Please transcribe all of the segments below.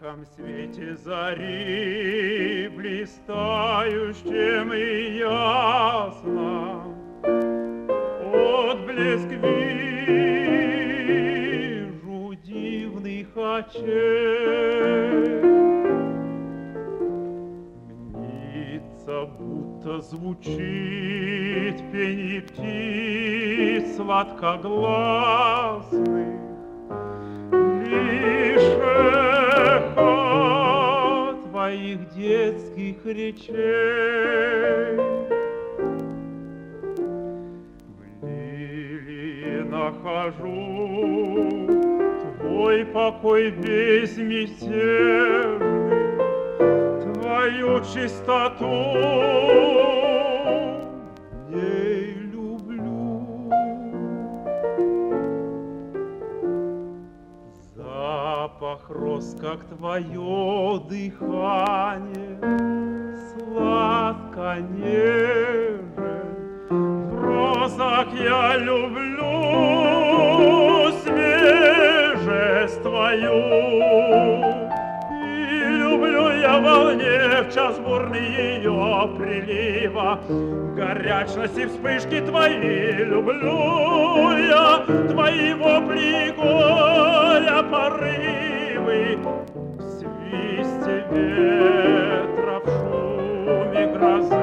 ярком свете зари, блистающем и ясном, отблеск вижу дивных очей. Мнится, будто звучит пение птиц сладкогласных, лишь эхо твоих детских речей. В лилии нахожу твой покой весь мятежный, твою чистоту в ней люблю. Запах роз, как твое дыхание, сладко нежен. В розах я люблю свежесть твою, и люблю я волне в час бурный ее прилива, горячности вспышки твои. Люблю я твои вопли горя, порывы в свисте ветра, в шуме грозы.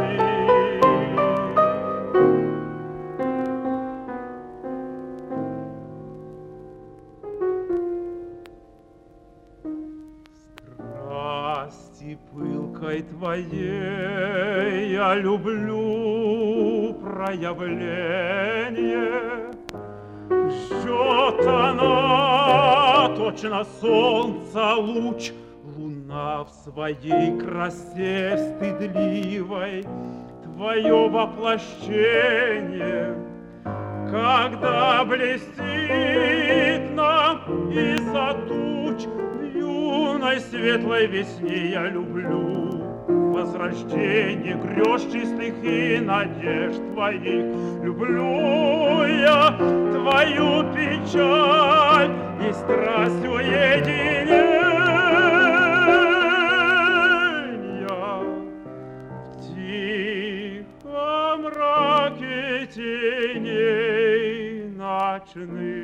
Страсти пылкой твоей я люблю проявление. Ждет она точно солнца луч, луна в своей красе стыдливой, твое воплощение, когда блестит нам из-за туч. В юной светлой весне я люблю возрождение грез чистых и надежд твоих. Люблю я твою печаль и страсть уединения. В тихом мраке теней ночных